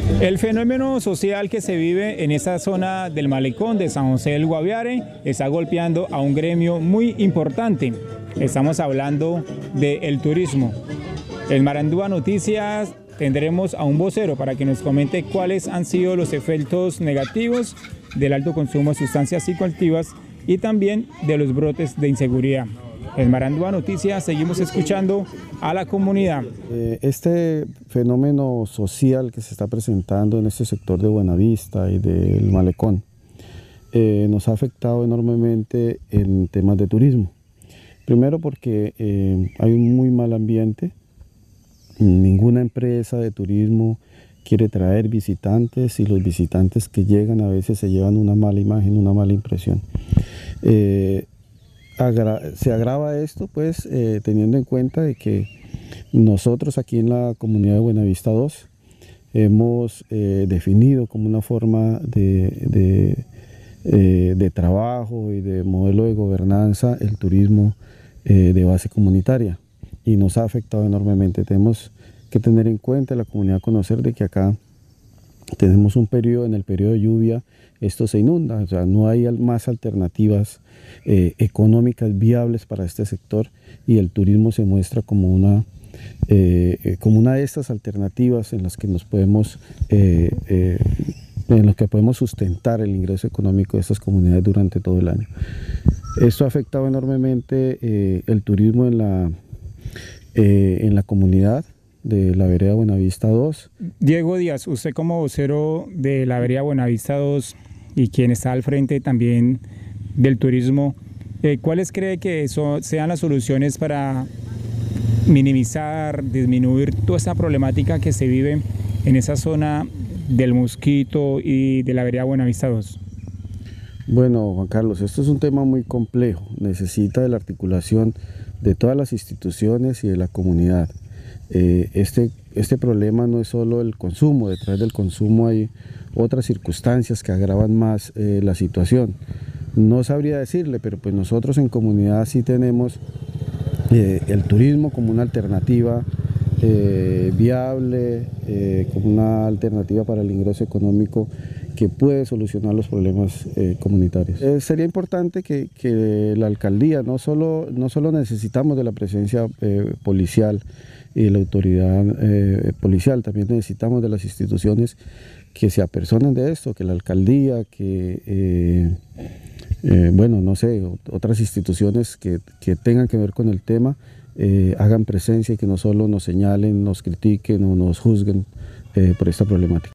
El fenómeno social que se vive en esta zona del malecón de San José del Guaviare está golpeando a un gremio muy importante. Estamos hablando del turismo. En Marandúa Noticias tendremos a un vocero para que nos comente cuáles han sido los efectos negativos del alto consumo de sustancias psicoactivas y también de los brotes de inseguridad. En Marandúa Noticias seguimos escuchando a la comunidad. Este fenómeno social que se está presentando en este sector de Buenavista y del Malecón nos ha afectado enormemente en temas de turismo. Primero porque hay un muy mal ambiente, ninguna empresa de turismo quiere traer visitantes y los visitantes que llegan a veces se llevan una mala imagen, una mala impresión. Se agrava esto pues teniendo en cuenta de que nosotros aquí en la comunidad de Buenavista 2 hemos definido como una forma de trabajo y de modelo de gobernanza el turismo de base comunitaria y nos ha afectado enormemente. Tenemos que tener en cuenta, la comunidad conocer de que acá tenemos un periodo, en el periodo de lluvia esto se inunda, o sea, no hay más alternativas económicas viables para este sector y el turismo se muestra como una de estas alternativas en las que nos podemos sustentar el ingreso económico de estas comunidades durante todo el año. Esto ha afectado enormemente el turismo en la comunidad de la vereda Buenavista 2. Diego Díaz, usted como vocero de la vereda Buenavista 2 y quien está al frente también del turismo, ¿cuáles cree que sean las soluciones para minimizar, disminuir toda esta problemática que se vive en esa zona del Mosquito y de la vereda Buenavista 2? Bueno, Juan Carlos, esto es un tema muy complejo, necesita de la articulación de todas las instituciones y de la comunidad. Este problema no es solo el consumo, detrás del consumo hay otras circunstancias que agravan más la situación. No sabría decirle, pero pues nosotros en comunidad sí tenemos el turismo como una alternativa viable, como una alternativa para el ingreso económico que puede solucionar los problemas comunitarios. Sería importante que la alcaldía, no solo necesitamos de la presencia policial y de la autoridad policial, también necesitamos de las instituciones que se apersonen de esto, que la alcaldía, bueno, no sé, otras instituciones que tengan que ver con el tema, hagan presencia y que no solo nos señalen, nos critiquen o nos juzguen por esta problemática.